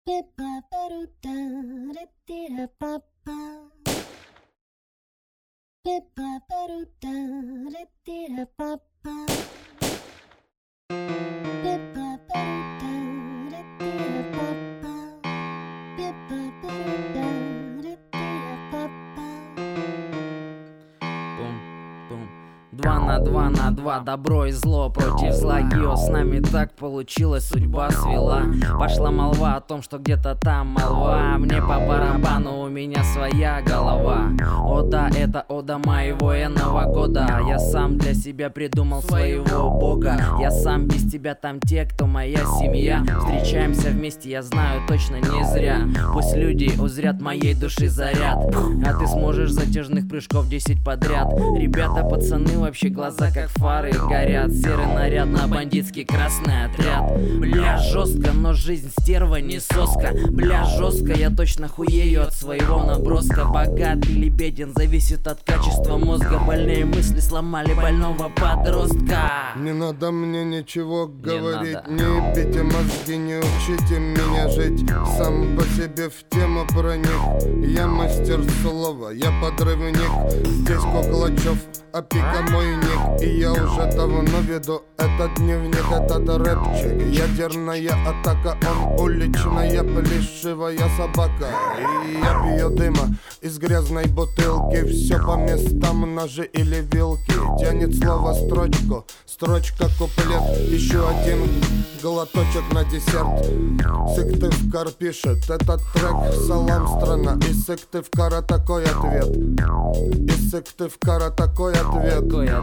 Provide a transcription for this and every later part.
Два на два, добро и зло против зла. Гио, с нами так получилось, судьба свела. Пошла молва о том, что где-то там молва. Мне по барабану, у меня своя голова. О да, это ода моего военного года. Я сам для себя придумал своего бога. Я сам, без тебя там те, кто моя семья. Встречаемся вместе, я знаю точно не зря. Пусть люди узрят моей души заряд, а ты сможешь затяжных прыжков 10 подряд. Ребята, пацаны, вообще глаза как фары горят. Серый наряд на бандитский красный отряд. Бля, жестко, но жизнь стерва не соска. Бля, жестко, я точно хуею от своего наброска. Богат или беден, зависит от качества мозга. Больные мысли сломали больного подростка. Не надо мне ничего говорить, не ебите мозги, не учите меня жить. Сам по себе в тему проник. Я мастер слова, я подрывник. Здесь Куклачев, а пика мой ник. И я уже давно веду этот дневник, этот рэпчик. Ядерная атака, он уличная, плешивая собака. И я пью дыма из грязной бутылки. Все по местам, ножи или вилки. Тянет слово строчку, строчка куплет. Еще один глоточек на десерт. Сыктывкар пишет этот трек. Салам, страна. И Сыктывкара такой ответ. И Сыктывкара такой ответ.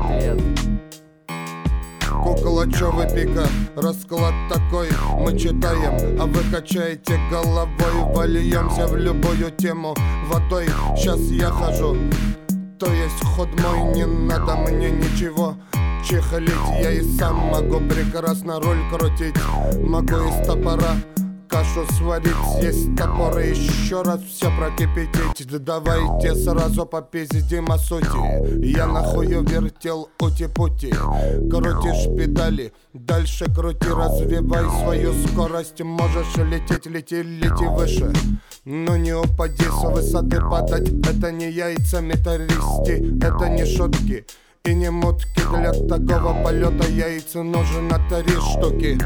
Куклачёвый пика, расклад такой. Мы читаем, а вы качаете головой. Вольемся в любую тему водой. Сейчас я хожу, то есть ход мой. Не надо мне ничего чехлить. Я и сам могу прекрасно руль крутить. Могу из топора кашу сварить, съесть топор и еще раз все прокипятить. Да давайте сразу попиздим о сути. Я нахую вертел ути-пути. Крутишь педали, дальше крути, развивай свою скорость. Можешь лететь, лети, лети выше, но не упади с высоты. Падать это не яйца металлисти, это не шутки и не мутки. Для такого полета яйца нужно 3 штуки.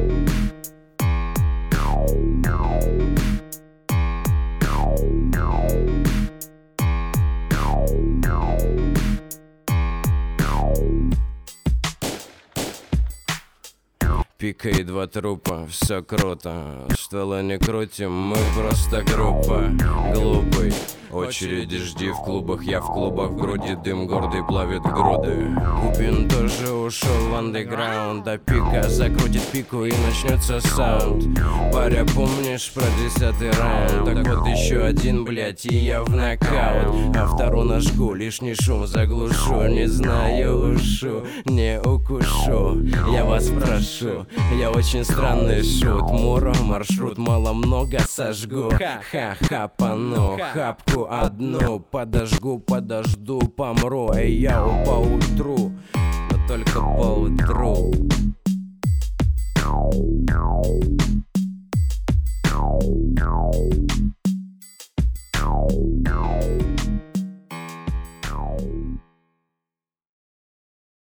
Пика и 2 трупа, все круто. Ствола не крутим, мы просто группа. Глупый, очереди жди в клубах. Я в клубах, в груди дым гордый плавит груды. Купин тоже ушел в андеграунд. А пика закрутит пику и начнется саунд. Паря, помнишь про 10-й раунд? Так вот еще один, блять, и я в нокаут. А вторую нажгу, лишний шум заглушу. Не знаю, ушу, не укушу. Я вас прошу, я очень странный шут. Муро, маршрут, мало-много сожгу. Ха-ха-хапану, хапку одну подожгу, подожду, помру. Эй, я поутру, но только поутру.